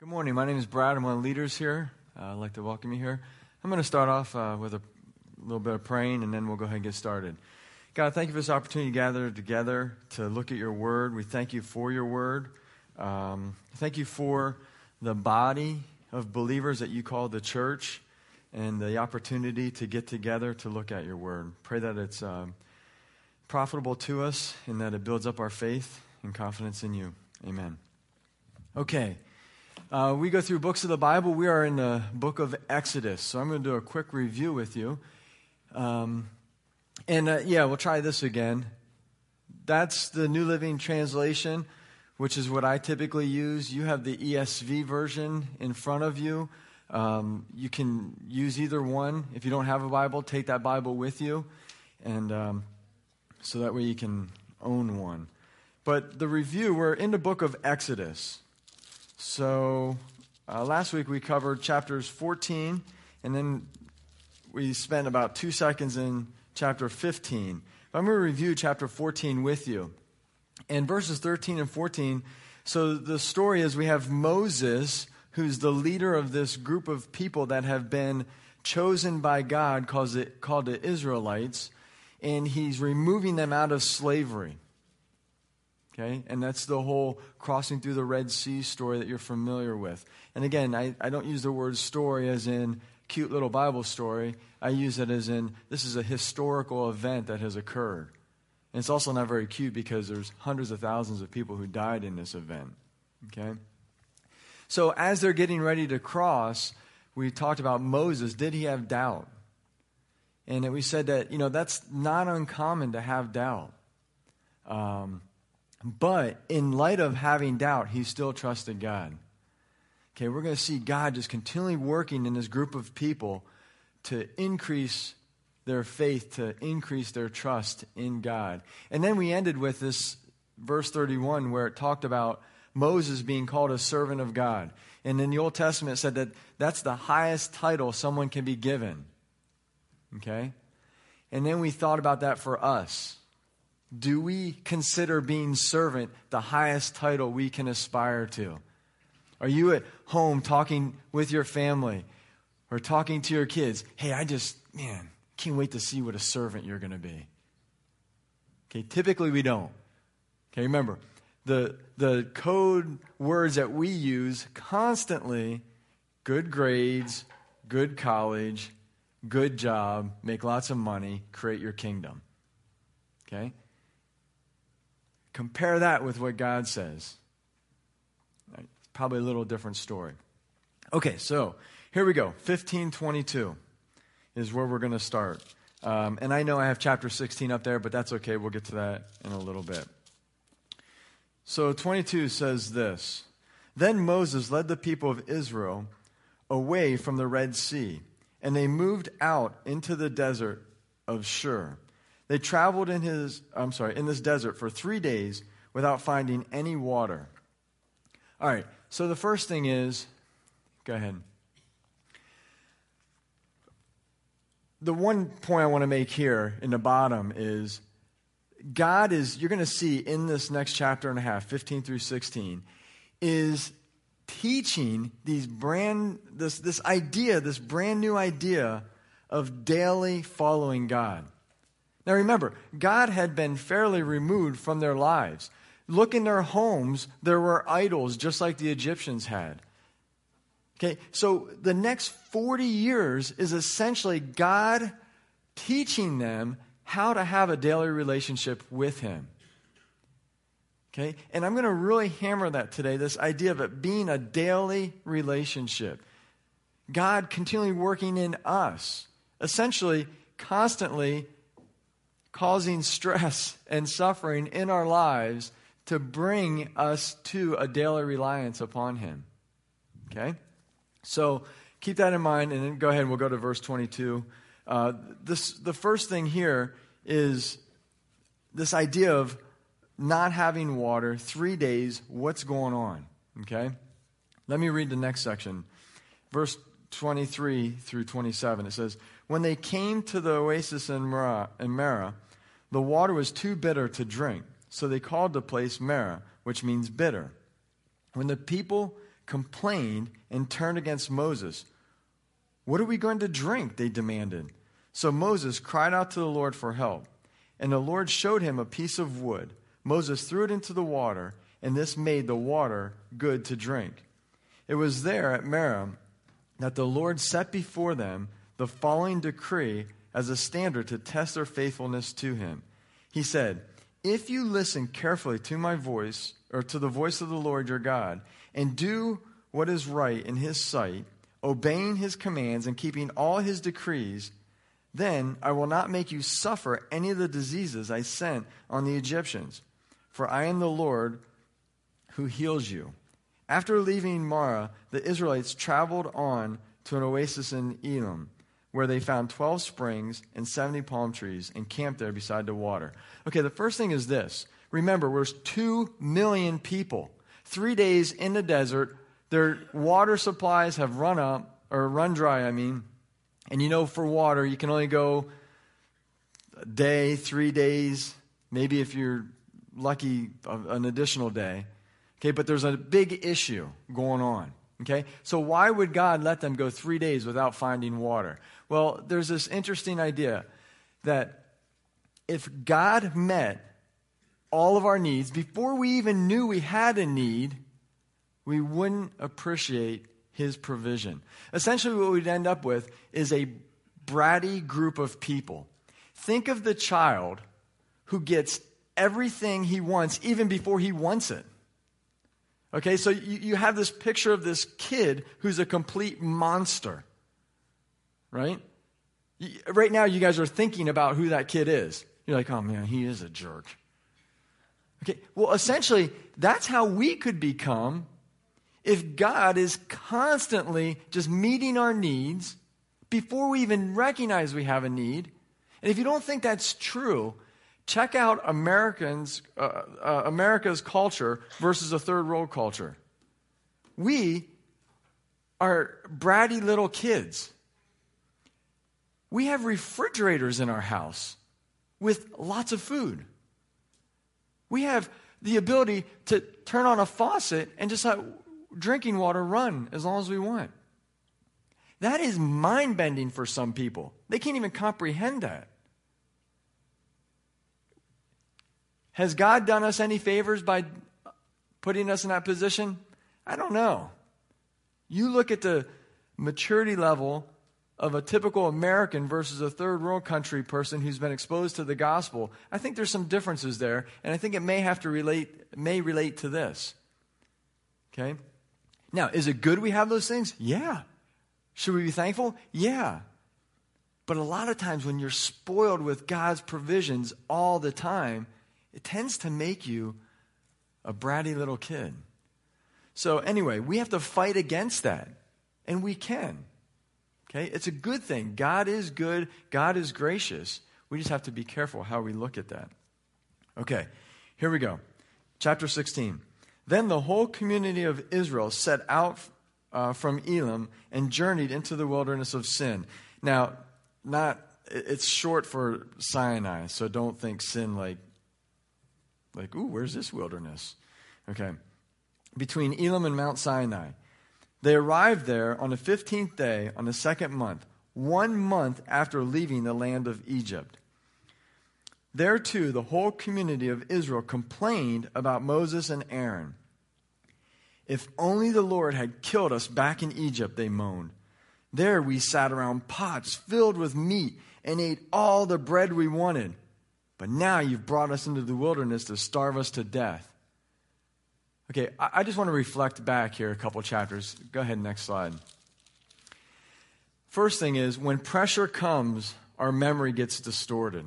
Good morning. My name is Brad. I'm one of the leaders here. I'd like to welcome you here. I'm going to start off with a little bit of praying, and then we'll go ahead and get started. God, thank you for this opportunity to gather together to look at your word. We thank you for your word. Thank you for the body of believers that you call the church and the opportunity to get together to look at your word. Pray that it's profitable to us and that it builds up our faith and confidence in you. Amen. Okay. We go through books of the Bible. We are in the book of Exodus. So I'm going to do a quick review with you. We'll try this again. That's the New Living Translation, which is what I typically use. You have the ESV version in front of you. You can use either one. If you don't have a Bible, take that Bible with you. And so that way you can own one. But the review, we're in the book of Exodus. So last week we covered chapters 14, and then we spent about 2 seconds in chapter 15. I'm going to review chapter 14 with you. And verses 13 and 14, so the story is we have Moses, who's the leader of this group of people that have been chosen by God, called the Israelites, and he's removing them out of slavery. Okay, and that's the whole crossing through the Red Sea story that you're familiar with. And again, I don't use the word story as in cute little Bible story. I use it as in this is a historical event that has occurred. And it's also not very cute because there's hundreds of thousands of people who died in this event. Okay, so as they're getting ready to cross, we talked about Moses. Did he have doubt? And we said that, that's not uncommon to have doubt. But in light of having doubt, he still trusted God. Okay, we're going to see God just continually working in this group of people to increase their faith, to increase their trust in God. And then we ended with this verse 31 where it talked about Moses being called a servant of God. And in the Old Testament it said that that's the highest title someone can be given. Okay? And then we thought about that for us. Do we consider being servant the highest title we can aspire to? Are you at home talking with your family or talking to your kids? Hey, can't wait to see what a servant you're going to be. Okay, typically we don't. Okay, remember, the code words that we use constantly, good grades, good college, good job, make lots of money, create your kingdom. Okay? Compare that with what God says. Probably a little different story. Okay, so here we go. 15:22 is where we're going to start. And I know I have chapter 16 up there, but that's okay. We'll get to that in a little bit. So 22 says this. Then Moses led the people of Israel away from the Red Sea, and they moved out into the desert of Shur. They traveled in this desert for 3 days without finding any water. All right, so the first thing is, go ahead. The one point I want to make here in the bottom is you're going to see in this next chapter and a half, 15 through 16, is teaching this brand new idea of daily following God. Now remember, God had been fairly removed from their lives. Look in their homes, there were idols just like the Egyptians had. Okay, so the next 40 years is essentially God teaching them how to have a daily relationship with Him. Okay, and I'm going to really hammer that today, this idea of it being a daily relationship. God continually working in us, essentially constantly causing stress and suffering in our lives to bring us to a daily reliance upon Him. Okay? So keep that in mind, and then go ahead and we'll go to verse 22. The first thing here is this idea of not having water, 3 days, what's going on? Okay? Let me read the next section. Verse 23 through 27, it says, when they came to the oasis in Marah, the water was too bitter to drink, so they called the place Marah, which means bitter. When the people complained and turned against Moses. "What are we going to drink?" they demanded. So Moses cried out to the Lord for help, and the Lord showed him a piece of wood. Moses threw it into the water, and this made the water good to drink. It was there at Meribah that the Lord set before them the following decree as a standard to test their faithfulness to him. He said, "If you listen carefully to my voice, or to the voice of the Lord your God, and do what is right in his sight, obeying his commands and keeping all his decrees, then I will not make you suffer any of the diseases I sent on the Egyptians, for I am the Lord who heals you." After leaving Marah, the Israelites traveled on to an oasis in Elim, where they found 12 springs and 70 palm trees and camped there beside the water. Okay, the first thing is this. Remember, there's 2 million people. 3 days in the desert. Their water supplies have run dry, And for water, you can only go a day, 3 days, maybe if you're lucky, an additional day. Okay, but there's a big issue going on. Okay, so why would God let them go 3 days without finding water? Well, there's this interesting idea that if God met all of our needs before we even knew we had a need, we wouldn't appreciate his provision. Essentially, what we'd end up with is a bratty group of people. Think of the child who gets everything he wants even before he wants it. Okay, so you have this picture of this kid who's a complete monster, right? Right now, you guys are thinking about who that kid is. You're like, oh man, he is a jerk. Okay, well, essentially, that's how we could become if God is constantly just meeting our needs before we even recognize we have a need. And if you don't think that's true, check out America's culture versus a third world culture. We are bratty little kids. We have refrigerators in our house with lots of food. We have the ability to turn on a faucet and just let drinking water run as long as we want. That is mind-bending for some people. They can't even comprehend that. Has God done us any favors by putting us in that position? I don't know. You look at the maturity level of a typical American versus a third world country person who's been exposed to the gospel. I think there's some differences there, and I think it may relate to this. Okay? Now, is it good we have those things? Yeah. Should we be thankful? Yeah. But a lot of times when you're spoiled with God's provisions all the time, it tends to make you a bratty little kid. So anyway, we have to fight against that. And we can. Okay? It's a good thing. God is good. God is gracious. We just have to be careful how we look at that. Okay, here we go. Chapter 16. Then the whole community of Israel set out from Elim and journeyed into the wilderness of Sin. Now, it's short for Sinai, so don't think Sin like, ooh, where's this wilderness? Okay. Between Elim and Mount Sinai. They arrived there on the 15th day on the second month, 1 month after leaving the land of Egypt. There too, the whole community of Israel complained about Moses and Aaron. "If only the Lord had killed us back in Egypt," they moaned. "There we sat around pots filled with meat and ate all the bread we wanted. But now you've brought us into the wilderness to starve us to death." Okay, I just want to reflect back here a couple chapters. Go ahead, next slide. First thing is, when pressure comes, our memory gets distorted.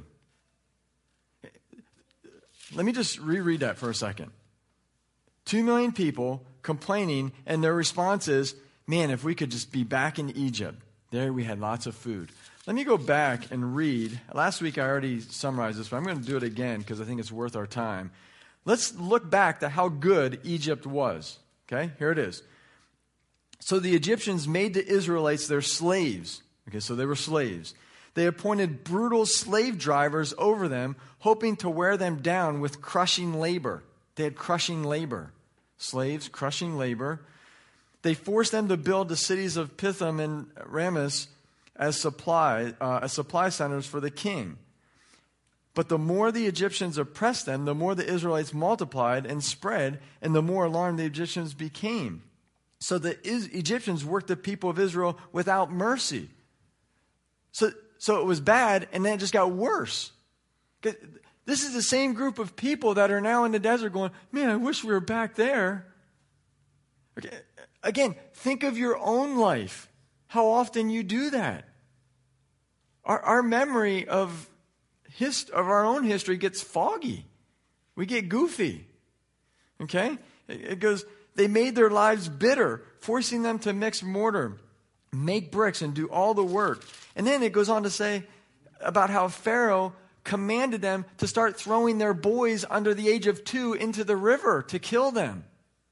Let me just reread that for a second. 2 million people complaining, and their response is, man, if we could just be back in Egypt. There we had lots of food. Let me go back and read. Last week I already summarized this, but I'm going to do it again because I think it's worth our time. Let's look back to how good Egypt was. Okay, here it is. So the Egyptians made the Israelites their slaves. Okay, so they were slaves. They appointed brutal slave drivers over them, hoping to wear them down with crushing labor. They had crushing labor. Slaves, crushing labor. They forced them to build the cities of Pithom and Rameses as supply centers for the king. But the more the Egyptians oppressed them, the more the Israelites multiplied and spread, and the more alarmed the Egyptians became. So the Egyptians worked the people of Israel without mercy. So it was bad, and then it just got worse. This is the same group of people that are now in the desert going, man, I wish we were back there. Okay. Again, think of your own life. How often you do that. Our memory of our own history gets foggy. We get goofy. Okay? It goes, they made their lives bitter, forcing them to mix mortar, make bricks, and do all the work. And then it goes on to say about how Pharaoh commanded them to start throwing their boys under the age of 2 into the river to kill them.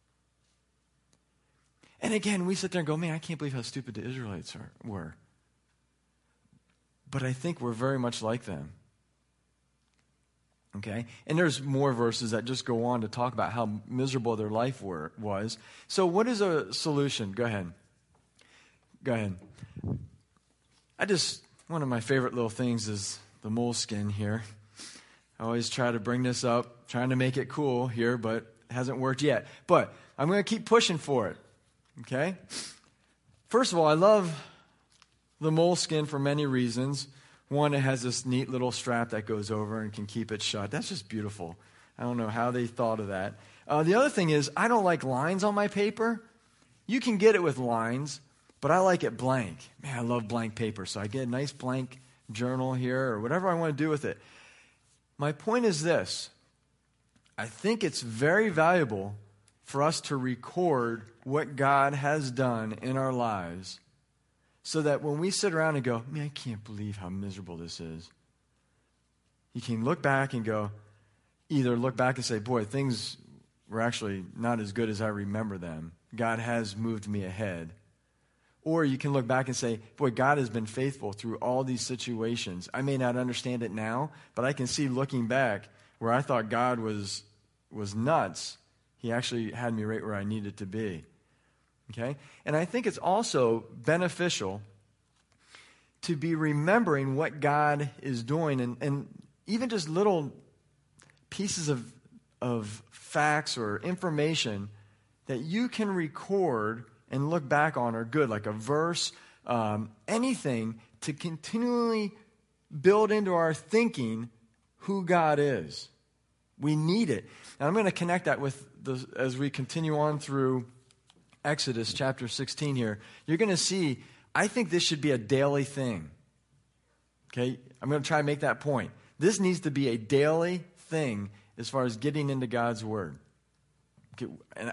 And again, we sit there and go, man, I can't believe how stupid the Israelites were. But I think we're very much like them. Okay? And there's more verses that just go on to talk about how miserable their life was. So what is a solution? Go ahead. One of my favorite little things is the moleskin here. I always try to bring this up, trying to make it cool here, but it hasn't worked yet. But I'm going to keep pushing for it. Okay? First of all, I love the moleskin for many reasons. One, it has this neat little strap that goes over and can keep it shut. That's just beautiful. I don't know how they thought of that. The other thing is, I don't like lines on my paper. You can get it with lines, but I like it blank. Man, I love blank paper, so I get a nice blank journal here or whatever I want to do with it. My point is this. I think it's very valuable for us to record what God has done in our lives so that when we sit around and go, man, I can't believe how miserable this is, you can look back and go, either look back and say, boy, things were actually not as good as I remember them. God has moved me ahead. Or you can look back and say, boy, God has been faithful through all these situations. I may not understand it now, but I can see looking back where I thought God was nuts. He actually had me right where I needed to be. Okay? And I think it's also beneficial to be remembering what God is doing and even just little pieces of facts or information that you can record and look back on are good, like a verse, anything to continually build into our thinking who God is. We need it. And I'm going to connect that with as we continue on through Exodus chapter 16 here. You're going to see, I think this should be a daily thing. Okay? I'm going to try to make that point. This needs to be a daily thing as far as getting into God's Word. Okay,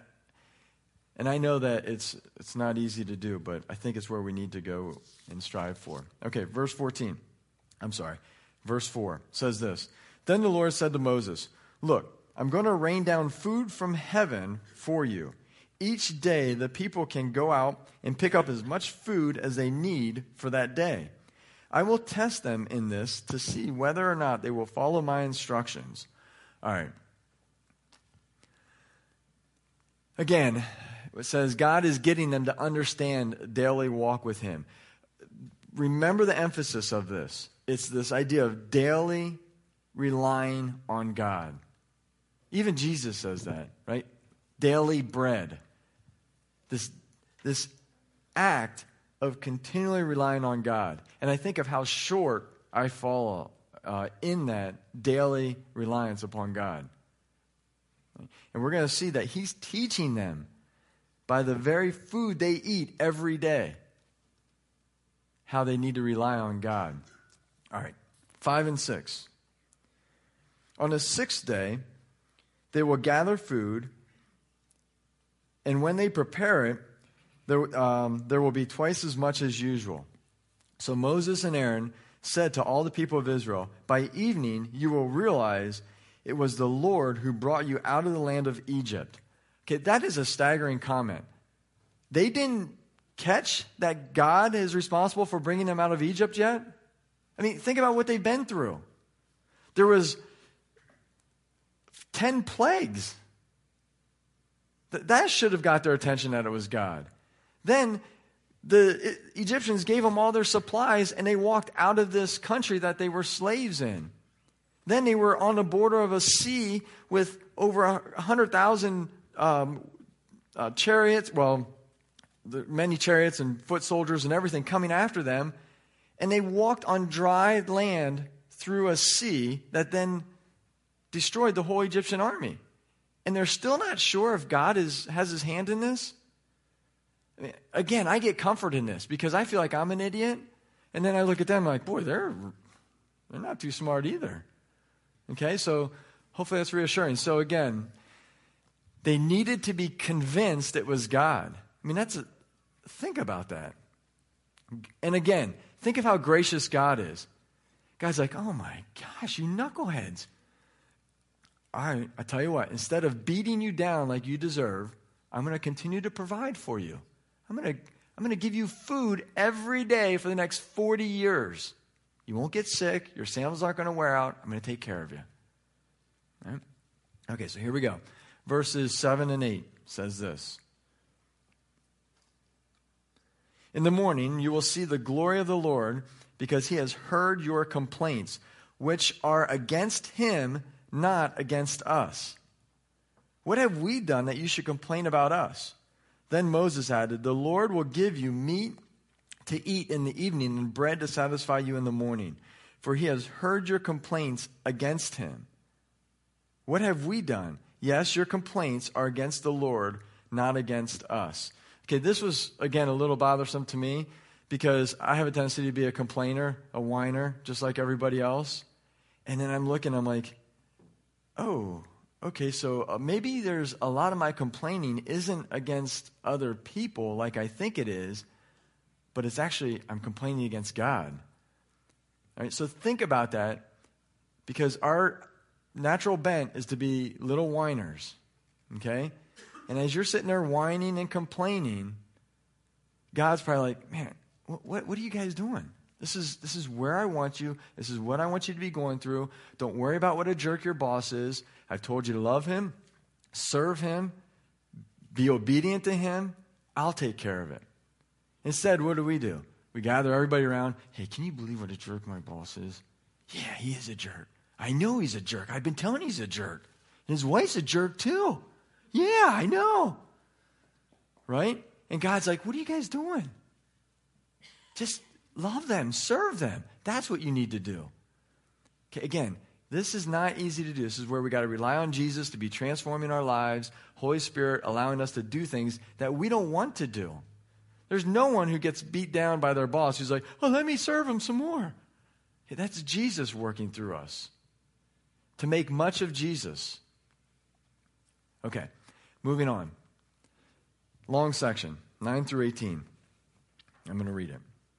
and I know that it's not easy to do, but I think it's where we need to go and strive for. Okay, verse 4 says this. Then the Lord said to Moses, look, I'm going to rain down food from heaven for you. Each day the people can go out and pick up as much food as they need for that day. I will test them in this to see whether or not they will follow my instructions. All right. Again, it says God is getting them to understand daily walk with Him. Remember the emphasis of this. It's this idea of daily relying on God. Even Jesus says that, right? Daily bread. This act of continually relying on God. And I think of how short I fall in that daily reliance upon God. And we're going to see that He's teaching them by the very food they eat every day how they need to rely on God. All right, 5 and 6. On the 6th day, they will gather food, and when they prepare it, there will be twice as much as usual. So Moses and Aaron said to all the people of Israel, by evening you will realize it was the Lord who brought you out of the land of Egypt. Okay, that is a staggering comment. They didn't catch that God is responsible for bringing them out of Egypt yet? I mean, think about what they've been through. There was 10 plagues. That should have got their attention that it was God. Then the Egyptians gave them all their supplies, and they walked out of this country that they were slaves in. Then they were on the border of a sea with over 100,000 chariots, many chariots and foot soldiers and everything coming after them. And they walked on dry land through a sea that then destroyed the whole Egyptian army. And they're still not sure if God has his hand in this. I mean, again, I get comfort in this because I feel like I'm an idiot. And then I look at them like, boy, they're not too smart either. Okay, so hopefully that's reassuring. So again, they needed to be convinced it was God. I mean, think about that. And again, think of how gracious God is. God's like, oh my gosh, you knuckleheads. All right, I tell you what, instead of beating you down like you deserve, I'm going to continue to provide for you. I'm going to give you food every day for the next 40 years. You won't get sick. Your sandals aren't going to wear out. I'm going to take care of you. All right? Okay, so here we go. Verses 7 and 8 says this. In the morning you will see the glory of the Lord, because he has heard your complaints, which are against him, not against us. What have we done that you should complain about us? Then Moses added, the Lord will give you meat to eat in the evening and bread to satisfy you in the morning, for he has heard your complaints against him. What have we done? Yes, your complaints are against the Lord, not against us. Okay, this was, again, a little bothersome to me because I have a tendency to be a complainer, a whiner, just like everybody else. And then I'm like, oh, okay, so maybe there's a lot of my complaining isn't against other people like I think it is, but it's actually, I'm complaining against God. All right, so think about that, because our natural bent is to be little whiners, okay? And as you're sitting there whining and complaining, God's probably like, man, what are you guys doing? This is where I want you. This is what I want you to be going through. Don't worry about what a jerk your boss is. I've told you to love him, serve him, be obedient to him. I'll take care of it. Instead, what do? We gather everybody around. Hey, can you believe what a jerk my boss is? Yeah, he is a jerk. I know he's a jerk. I've been telling he's a jerk. And his wife's a jerk too. Yeah, I know. Right? And God's like, what are you guys doing? Just love them, serve them. That's what you need to do. Okay, again, this is not easy to do. This is where we got to rely on Jesus to be transforming our lives, Holy Spirit allowing us to do things that we don't want to do. There's no one who gets beat down by their boss who's like, oh, let me serve him some more. Okay, that's Jesus working through us to make much of Jesus. Okay, moving on. Long section, 9 through 18. I'm going to read it.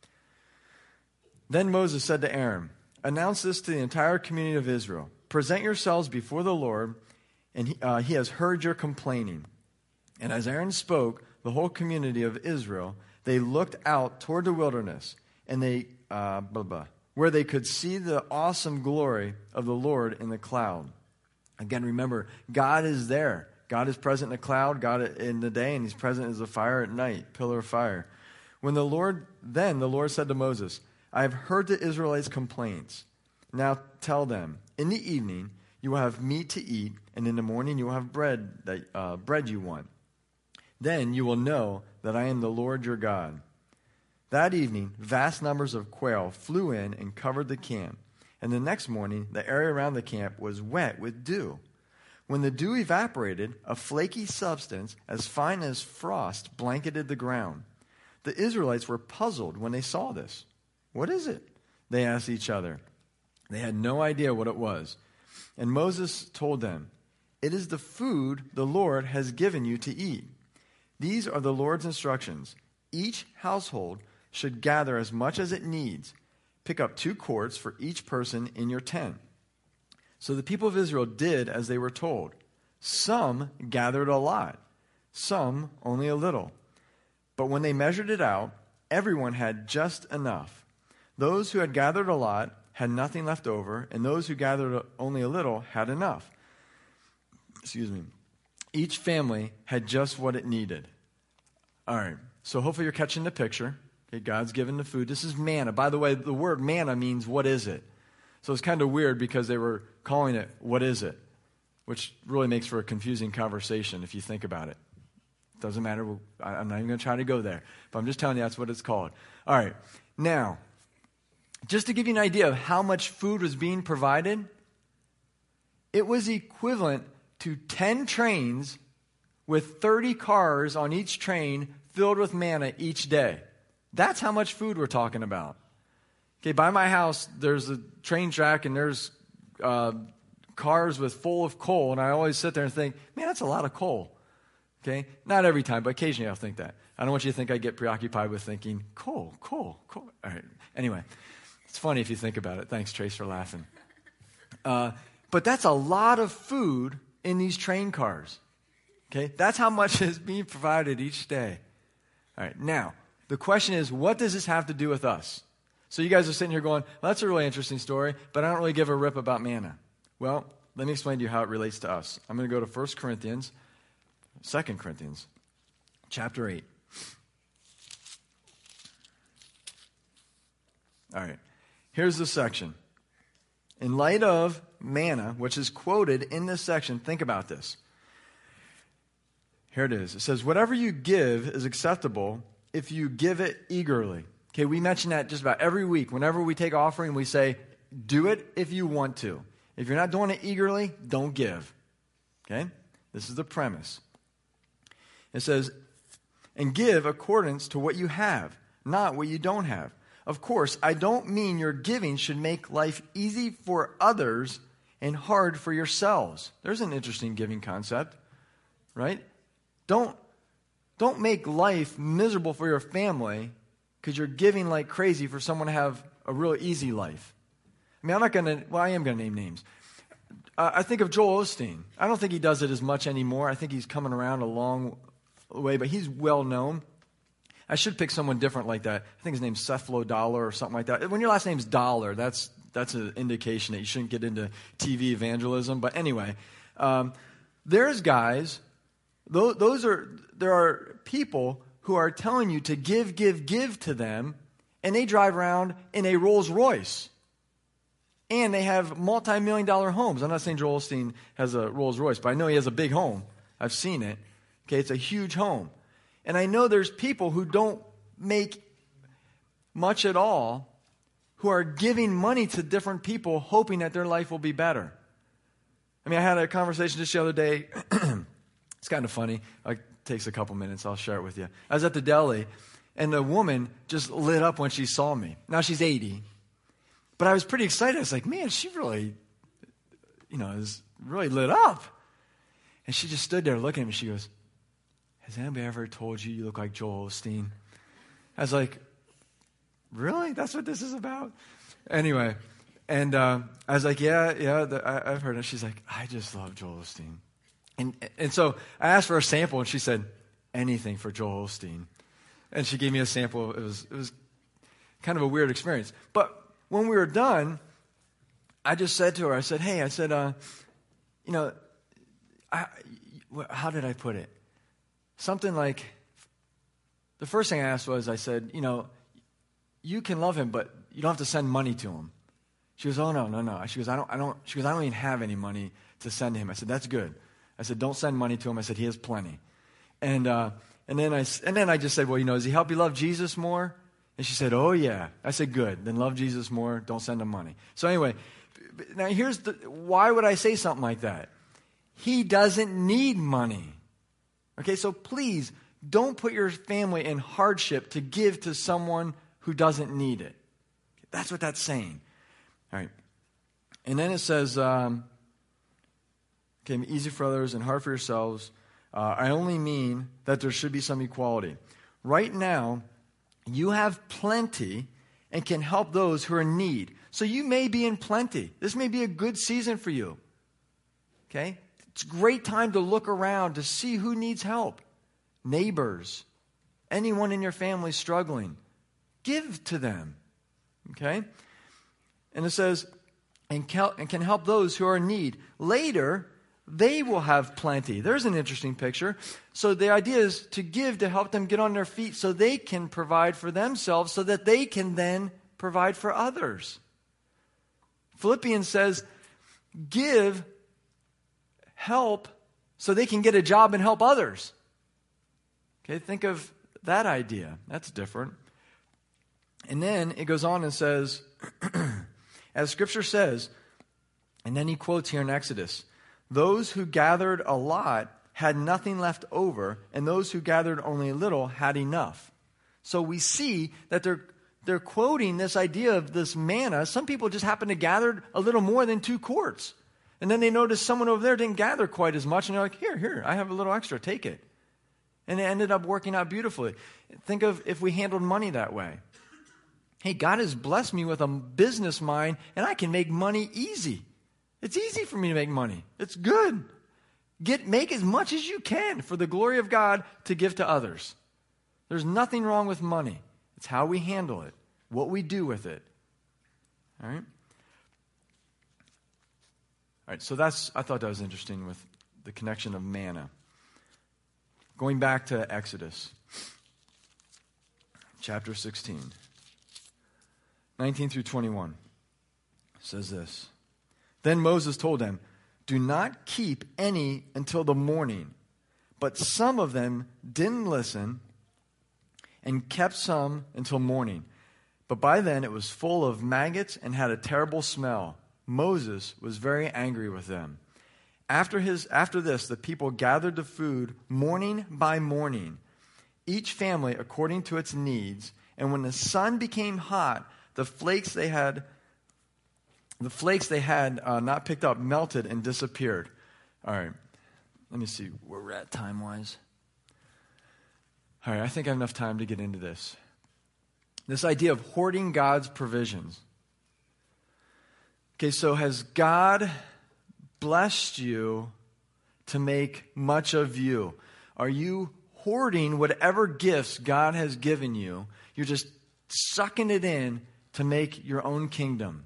Then Moses said to Aaron, announce this to the entire community of Israel. Present yourselves before the Lord, and he has heard your complaining. And as Aaron spoke, the whole community of Israel, they looked out toward the wilderness, and where they could see the awesome glory of the Lord in the cloud. Again, remember, God is there. God is present in the cloud, God in the day, and he's present as a fire at night, pillar of fire. Then the Lord said to Moses, I have heard the Israelites' complaints. Now tell them, in the evening you will have meat to eat, and in the morning you will have bread you want. Then you will know that I am the Lord your God. That evening, vast numbers of quail flew in and covered the camp. And the next morning, the area around the camp was wet with dew. When the dew evaporated, a flaky substance as fine as frost blanketed the ground. The Israelites were puzzled when they saw this. What is it? They asked each other. They had no idea what it was. And Moses told them, it is the food the Lord has given you to eat. These are the Lord's instructions. Each household should gather as much as it needs. Pick up 2 quarts for each person in your tent. So the people of Israel did as they were told. Some gathered a lot, some only a little. But when they measured it out, everyone had just enough. Those who had gathered a lot had nothing left over, and those who gathered only a little had enough. Each family had just what it needed. All right, So hopefully you're catching the picture. Okay, God's given the food. This is manna. By the way, the word manna means what is it? So it's kind of weird because they were calling it what is it? Which really makes for a confusing conversation if you think about it. Doesn't matter. I'm not even going to try to go there. But I'm just telling you that's what it's called. All right. Now, just to give you an idea of how much food was being provided, it was equivalent to 10 trains with 30 cars on each train filled with manna each day. That's how much food we're talking about. Okay, by my house, there's a train track and there's cars full of coal, and I always sit there and think, man, that's a lot of coal. Okay, not every time, but occasionally I'll think that. I don't want you to think I get preoccupied with thinking, coal. All right, anyway, it's funny if you think about it. Thanks, Trace, for laughing. But that's a lot of food in these train cars. Okay, that's how much is being provided each day. All right, now, the question is, what does this have to do with us? So you guys are sitting here going, well, that's a really interesting story, but I don't really give a rip about manna. Well, let me explain to you how it relates to us. I'm going to go to 2 Corinthians, chapter 8. All right, here's the section. In light of manna, which is quoted in this section, think about this. Here it is. It says, whatever you give is acceptable if you give it eagerly. Okay, we mention that just about every week. Whenever we take offering, we say, do it if you want to. If you're not doing it eagerly, don't give. Okay? This is the premise. It says, and give accordance to what you have, not what you don't have. Of course, I don't mean your giving should make life easy for others and hard for yourselves. There's an interesting giving concept, right? Don't make life miserable for your family because you're giving like crazy for someone to have a real easy life. I mean, I am going to name names. I think of Joel Osteen. I don't think he does it as much anymore. I think he's coming around a long way, but he's well known. I should pick someone different like that. I think his name's Sethlo Dollar or something like that. When your last name's Dollar, that's an indication that you shouldn't get into TV evangelism. But anyway, there's guys, there are people who are telling you to give to them, and they drive around in a Rolls Royce. And they have multi-million-dollar homes. I'm not saying Joel Osteen has a Rolls Royce, but I know he has a big home. I've seen it. Okay, it's a huge home. And I know there's people who don't make much at all who are giving money to different people hoping that their life will be better. I mean, I had a conversation just the other day. It's kind of funny. It takes a couple minutes. I'll share it with you. I was at the deli, and the woman just lit up when she saw me. Now, she's 80. But I was pretty excited. I was like, man, she really, is really lit up. And she just stood there looking at me. She goes, has anybody ever told you look like Joel Osteen? I was like, really? That's what this is about? Anyway, and I was like, yeah, I've heard it. She's like, I just love Joel Osteen. And so I asked for a sample, and she said, anything for Joel Osteen. And she gave me a sample. It was kind of a weird experience. But when we were done, I just said to her, I said, how did I put it? Something like, the first thing I asked was, I said, you can love him, but you don't have to send money to him. She goes, oh, no. She goes, I don't even have any money to send him. I said, that's good. I said, don't send money to him. I said, he has plenty. And then I just said, well, does he help you love Jesus more? And she said, oh, yeah. I said, good. Then love Jesus more. Don't send him money. So anyway, now why would I say something like that? He doesn't need money. Okay, so please don't put your family in hardship to give to someone who doesn't need it. That's what that's saying. All right. And then it says, easy for others and hard for yourselves. I only mean that there should be some equality. Right now, you have plenty and can help those who are in need. So you may be in plenty. This may be a good season for you. Okay? It's a great time to look around to see who needs help. Neighbors, anyone in your family struggling. Give to them. Okay? And it says, and can help those who are in need. Later, they will have plenty. There's an interesting picture. So the idea is to give to help them get on their feet so they can provide for themselves so that they can then provide for others. Philippians says, give, help, so they can get a job and help others. Okay, think of that idea. That's different. And then it goes on and says, as Scripture says, and then he quotes here in Exodus, those who gathered a lot had nothing left over, and those who gathered only a little had enough. So we see that they're quoting this idea of this manna. Some people just happen to gather a little more than 2 quarts. And then they notice someone over there didn't gather quite as much, and they're like, here, I have a little extra, take it. And it ended up working out beautifully. Think of if we handled money that way. Hey, God has blessed me with a business mind, and I can make money easy. It's easy for me to make money. It's good. Make as much as you can for the glory of God to give to others. There's nothing wrong with money. It's how we handle it, what we do with it. All right? All right, so I thought that was interesting with the connection of manna. Going back to Exodus, chapter 16, 19 through 21, says this. Then Moses told them, do not keep any until the morning. But some of them didn't listen and kept some until morning. But by then it was full of maggots and had a terrible smell. Moses was very angry with them. After this, the people gathered the food morning by morning, each family according to its needs. And when the sun became hot, the flakes they had not picked up melted and disappeared. All right, let me see where we're at time-wise. All right, I think I have enough time to get into this. This idea of hoarding God's provisions. Okay, so has God blessed you to make much of you? Are you hoarding whatever gifts God has given you? You're just sucking it in to make your own kingdom.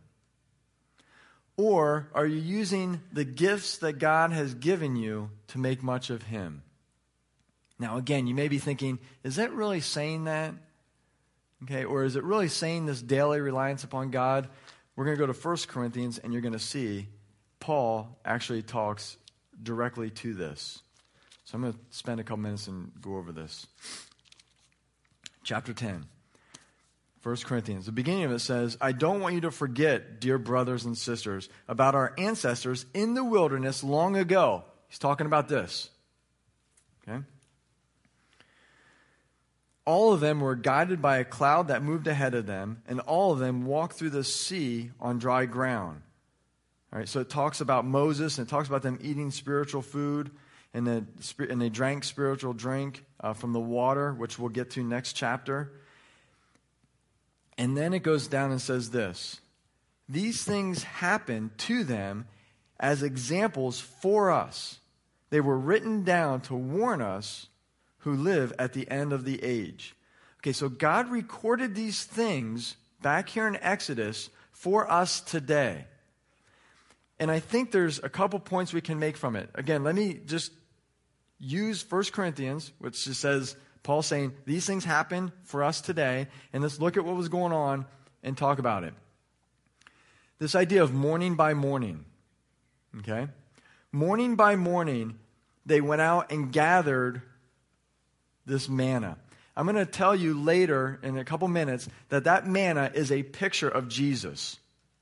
Or are you using the gifts that God has given you to make much of Him? Now, again, you may be thinking, is that really saying that? Okay, or is it really saying this daily reliance upon God? We're going to go to 1 Corinthians, and you're going to see Paul actually talks directly to this. So I'm going to spend a couple minutes and go over this. Chapter 10. 1 Corinthians. The beginning of it says, I don't want you to forget, dear brothers and sisters, about our ancestors in the wilderness long ago. He's talking about this. Okay? All of them were guided by a cloud that moved ahead of them, and all of them walked through the sea on dry ground. All right, so it talks about Moses, and it talks about them eating spiritual food, and they drank spiritual drink from the water, which we'll get to next chapter. And then it goes down and says this. These things happened to them as examples for us. They were written down to warn us who live at the end of the age. Okay, so God recorded these things back here in Exodus for us today. And I think there's a couple points we can make from it. Again, let me just use 1 Corinthians, which just says, Paul saying, these things happen for us today, and let's look at what was going on and talk about it. This idea of morning by morning, okay? Morning by morning, they went out and gathered this manna. I'm going to tell you later in a couple minutes that manna is a picture of Jesus.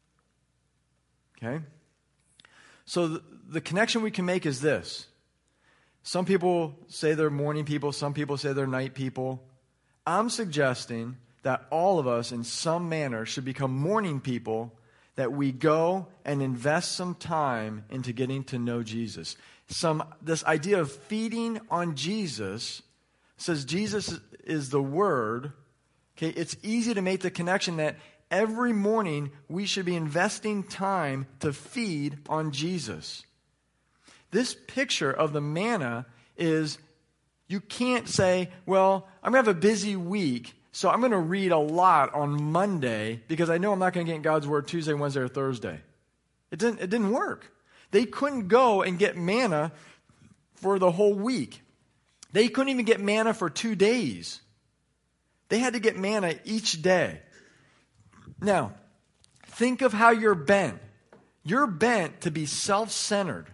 Okay? So the connection we can make is this. Some people say they're morning people. Some people say they're night people. I'm suggesting that all of us in some manner should become morning people, that we go and invest some time into getting to know Jesus. This idea of feeding on Jesus says Jesus is the Word. Okay, it's easy to make the connection that every morning we should be investing time to feed on Jesus. This picture of the manna is, you can't say, well, I'm going to have a busy week, so I'm going to read a lot on Monday because I know I'm not going to get in God's Word Tuesday, Wednesday, or Thursday. It didn't work. They couldn't go and get manna for the whole week. They couldn't even get manna for 2 days. They had to get manna each day. Now, think of how you're bent. You're bent to be self-centered.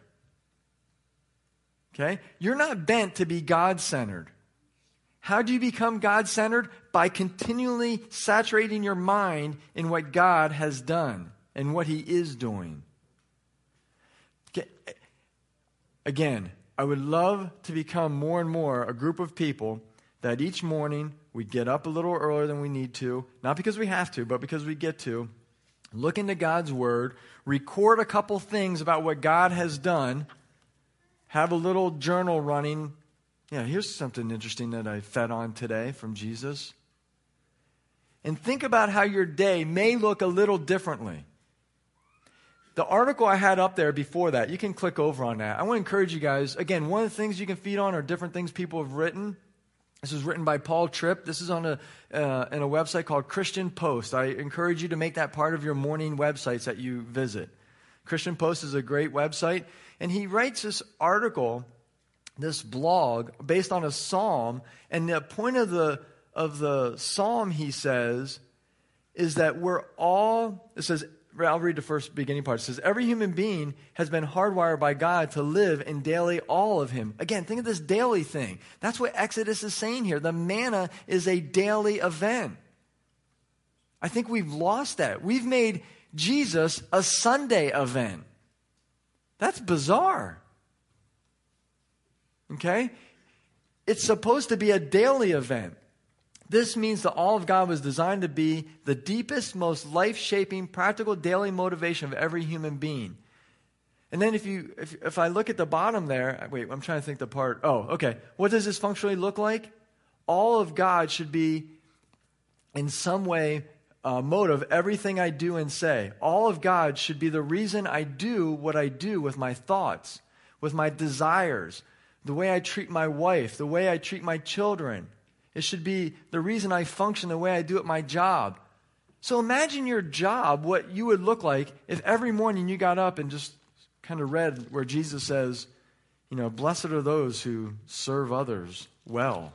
Okay? You're not bent to be God-centered. How do you become God-centered? By continually saturating your mind in what God has done and what He is doing. Okay. Again, I would love to become more and more a group of people that each morning we get up a little earlier than we need to, not because we have to, but because we get to, look into God's Word, record a couple things about what God has done, have a little journal running. Yeah, here's something interesting that I fed on today from Jesus. And think about how your day may look a little differently. The article I had up there before that, you can click over on that. I want to encourage you guys. Again, one of the things you can feed on are different things people have written. This was written by Paul Tripp. This is on in a website called Christian Post. I encourage you to make that part of your morning websites that you visit. Christian Post is a great website. And he writes this article, this blog, based on a psalm. And the point of the psalm, he says, is that it says, I'll read the first beginning part. It says, every human being has been hardwired by God to live in daily awe of Him. Again, think of this daily thing. That's what Exodus is saying here. The manna is a daily event. I think we've lost that. We've made Jesus a Sunday event. That's bizarre. Okay? It's supposed to be a daily event. This means that all of God was designed to be the deepest, most life-shaping, practical daily motivation of every human being. And then if I look at the bottom there, wait, I'm trying to think the part. Oh, okay. What does this functionally look like? All of God should be in some way motive everything I do and say. All of God should be the reason I do what I do with my thoughts, with my desires, the way I treat my wife, the way I treat my children. It should be the reason I function the way I do at my job. So imagine your job, what you would look like if every morning you got up and just kind of read where Jesus says, blessed are those who serve others well.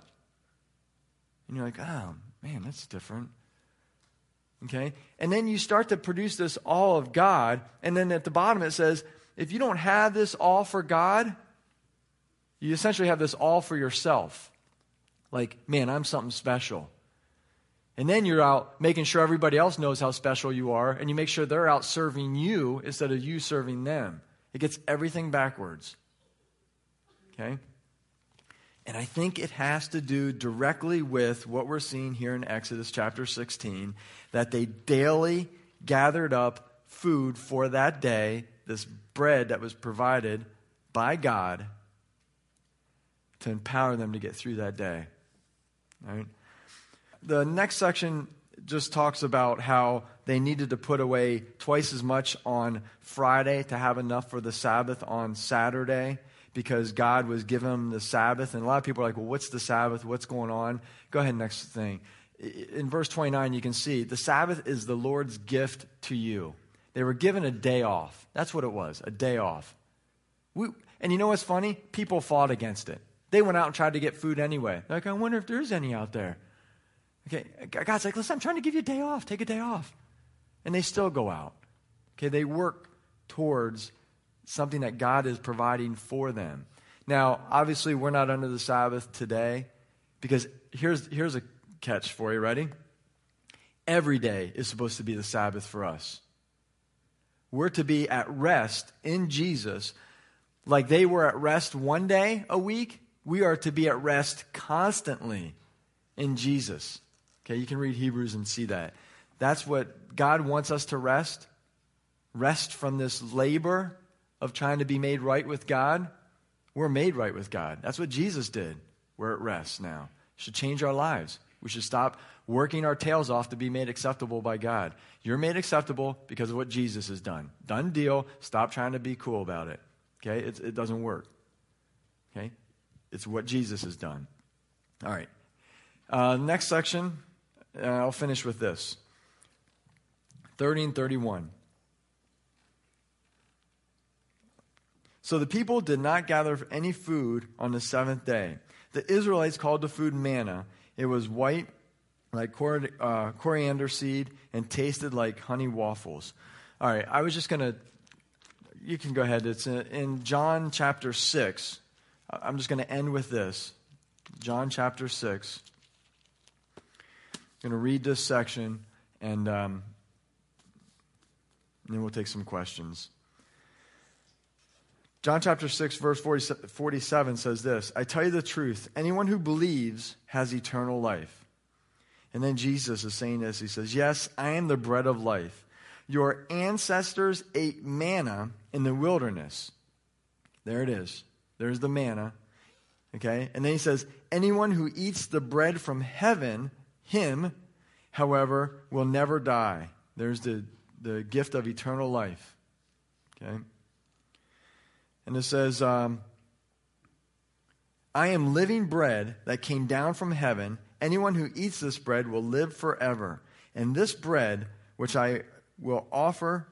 And you're like, oh, man, that's different. Okay? And then you start to produce this all of God. And then at the bottom it says, if you don't have this all for God, you essentially have this all for yourself. Like, man, I'm something special. And then you're out making sure everybody else knows how special you are, and you make sure they're out serving you instead of you serving them. It gets everything backwards. Okay? And I think it has to do directly with what we're seeing here in Exodus chapter 16, that they daily gathered up food for that day, this bread that was provided by God to empower them to get through that day. All right? The next section just talks about how they needed to put away twice as much on Friday to have enough for the Sabbath on Saturday, because God was giving them the Sabbath. And a lot of people are like, well, what's the Sabbath? What's going on? Go ahead, next thing. In verse 29, you can see the Sabbath is the Lord's gift to you. They were given a day off. That's what it was, a day off. And you know what's funny? People fought against it. They went out and tried to get food anyway. They're like, I wonder if there's any out there. Okay, God's like, listen, I'm trying to give you a day off. Take a day off. And they still go out. Okay, they work towards something that God is providing for them. Now, obviously, we're not under the Sabbath today, because here's a catch for you. Ready? Every day is supposed to be the Sabbath for us. We're to be at rest in Jesus. Like they were at rest one day a week, we are to be at rest constantly in Jesus. Okay, you can read Hebrews and see that. That's what God wants us to rest. Rest from this labor of trying to be made right with God. We're made right with God. That's what Jesus did. We're at rest now. It should change our lives. We should stop working our tails off to be made acceptable by God. You're made acceptable because of what Jesus has done. Done deal. Stop trying to be cool about it. Okay? It doesn't work. Okay? It's what Jesus has done. All right. Next section, I'll finish with this. 30 and 31. So the people did not gather any food on the seventh day. The Israelites called the food manna. It was white like coriander seed and tasted like honey waffles. All right, I was just going to, you can go ahead. It's in John chapter 6. I'm just going to end with this. John chapter 6. I'm going to read this section, and then we'll take some questions. John chapter 6, verse 47 says this, I tell you the truth, anyone who believes has eternal life. And then Jesus is saying this. He says, yes, I am the bread of life. Your ancestors ate manna in the wilderness. There it is. There's the manna. Okay? And then he says, anyone who eats the bread from heaven, him, however, will never die. There's the gift of eternal life. Okay? And it says, I am living bread that came down from heaven. Anyone who eats this bread will live forever. And this bread, which I will offer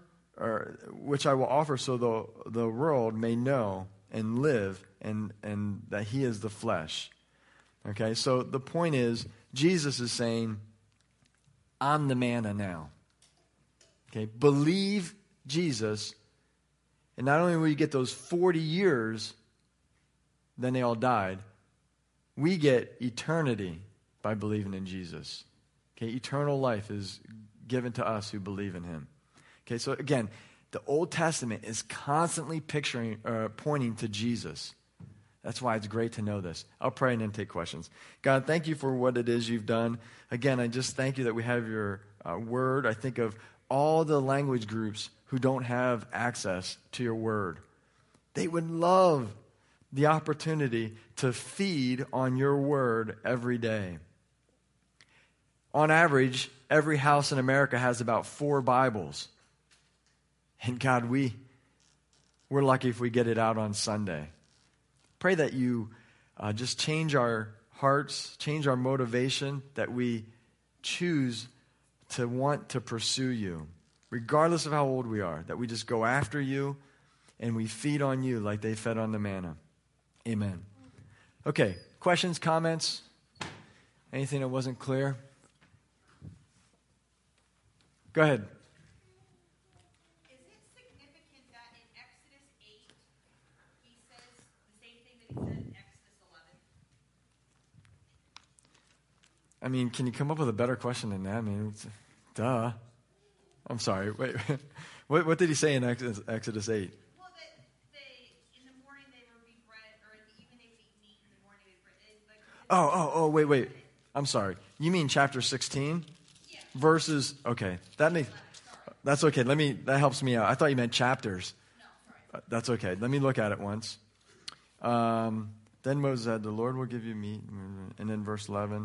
so the world may know and live, and that he is the flesh. Okay, so the point is, Jesus is saying, I'm the manna now. Okay, believe Jesus, and not only will you get those 40 years, then they all died, we get eternity by believing in Jesus. Okay, eternal life is given to us who believe in him. Okay, so again, the Old Testament is constantly pointing to Jesus. That's why it's great to know this. I'll pray and then take questions. God, thank you for what it is you've done. Again, I just thank you that we have your word. I think of all the language groups who don't have access to your word. They would love the opportunity to feed on your word every day. On average, every house in America has about 4 Bibles. And God, we're lucky if we get it out on Sunday. Pray that you just change our hearts, change our motivation, that we choose to want to pursue you, regardless of how old we are, that we just go after you and we feed on you like they fed on the manna. Amen. Okay, questions, comments? Anything that wasn't clear? Go ahead. Is it significant that in Exodus 8, he says the same thing that he said in Exodus 11? I mean, can you come up with a better question than that? I mean, duh. I'm sorry. Wait. What did he say in Exodus 8? Well, that in the morning they would eat bread, or in the evening they would eat meat, in the morning they would eat bread. Wait. I'm sorry. You mean chapter 16? Yeah. Verses, okay. That's okay. That helps me out. I thought you meant chapters. No, sorry. That's okay. Let me look at it once. Then Moses said, the Lord will give you meat. And then verse 11.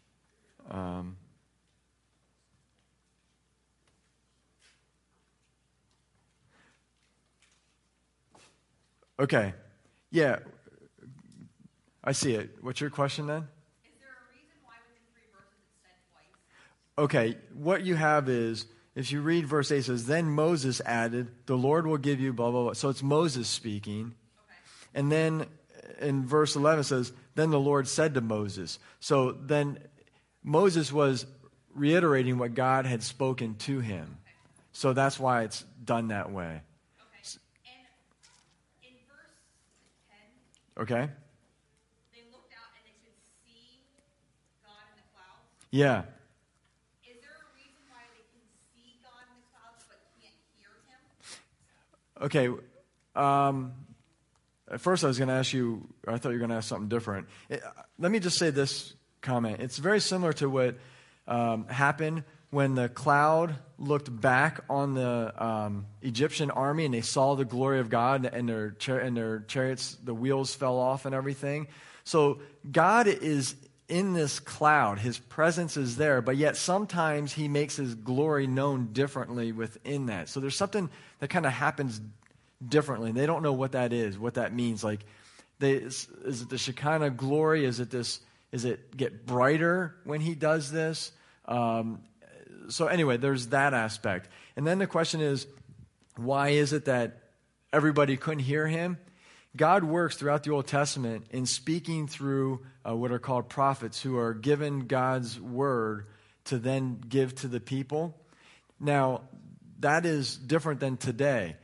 Okay. Yeah. I see it. What's your question then? Is there a reason why within 3 verses it's said twice? Okay. What you have is, if you read verse 8, it says, then Moses added, the Lord will give you blah, blah, blah. So it's Moses speaking. Okay. And then in verse 11 it says, then the Lord said to Moses. So then Moses was reiterating what God had spoken to him. Okay. So that's why it's done that way. Okay. And in verse 10, Okay? they looked out and they could see God in the clouds. Yeah. Is there a reason why they can see God in the clouds but can't hear him? Okay. At first I was going to ask you, or I thought you were going to ask something different. Let me just say this comment. It's very similar to what happened when the cloud looked back on the Egyptian army and they saw the glory of God and their chariots, the wheels fell off and everything. So God is in this cloud. His presence is there, but yet sometimes he makes his glory known differently within that. So there's something that kind of happens differently. They don't know what that is, what that means. Like, is it the Shekinah glory? Is it get brighter when he does this? So anyway, there's that aspect. And then the question is, why is it that everybody couldn't hear him? God works throughout the Old Testament in speaking through what are called prophets, who are given God's word to then give to the people. Now, that is different than today.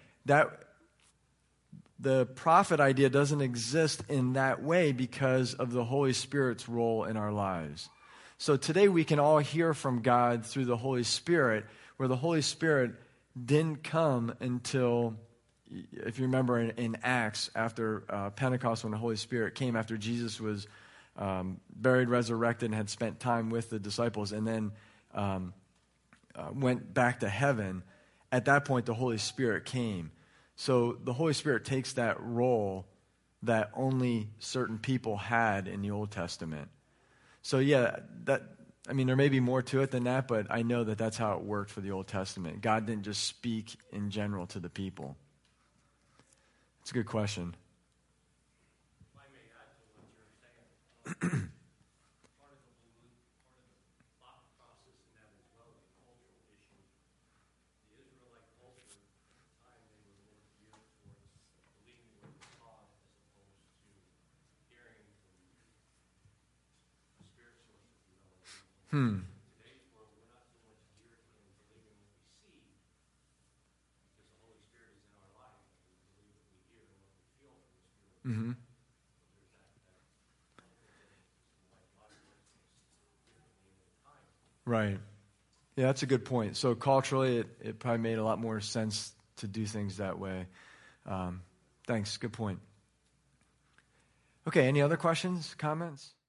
The prophet idea doesn't exist in that way because of the Holy Spirit's role in our lives. So today we can all hear from God through the Holy Spirit, where the Holy Spirit didn't come until, if you remember in Acts, after Pentecost, when the Holy Spirit came, after Jesus was buried, resurrected, and had spent time with the disciples, and then went back to heaven. At that point, the Holy Spirit came. So the Holy Spirit takes that role that only certain people had in the Old Testament. So yeah, there may be more to it than that, but I know that that's how it worked for the Old Testament. God didn't just speak in general to the people. It's a good question. If I may add to what you're saying, part of the thought process in that as well is a cultural issue. The Israelite culture at the time, they were more geared towards believing what they saw as opposed to hearing from a spirit source, if you will. In today's world, we're not so much geared in believing what we see, because the Holy Spirit is in our life, and we believe what we hear and what we feel from the Spirit. Mm-hmm. Right. Yeah, that's a good point. So culturally, it probably made a lot more sense to do things that way. Thanks. Good point. Okay, any other questions, comments?